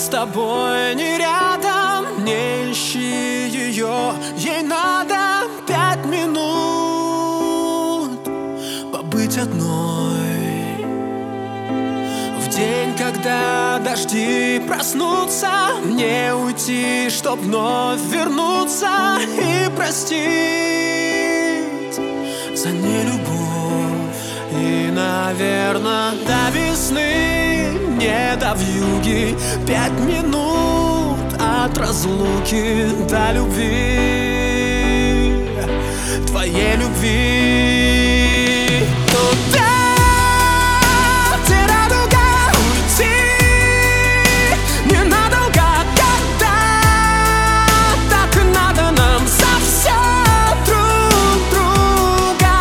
тобой не рядом, не ищи ее. Ей надо 5 минут побыть одной. В день, когда дожди проснутся, мне уйти, чтоб вновь вернуться и простить за нелюбовь. И, наверно, до весны, не до вьюги, 5 минут от разлуки до любви, твоей любви. Туда, где радуга, уйти не надолго, когда так и надо нам за все друг друга.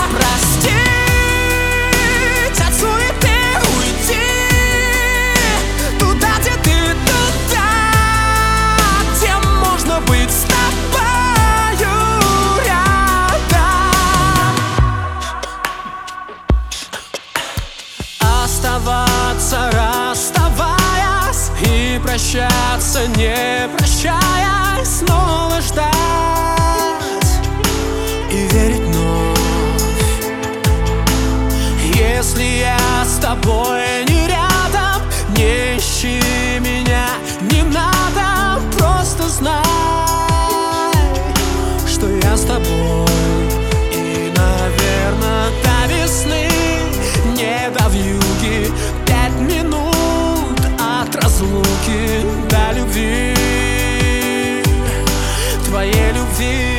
Простить от суеты, уйти туда, где ты, туда, где можно быть с тобою рядом. Оставаться, расставаясь, и прощаться, не прощаясь, снова ждать и верить вновь. Если я с тобой не рядом, не ищи меня, не надо, просто знай, что я с тобой. И, наверно, до весны, не до вьюги, 5 минут от разлуки до любви, твоей любви.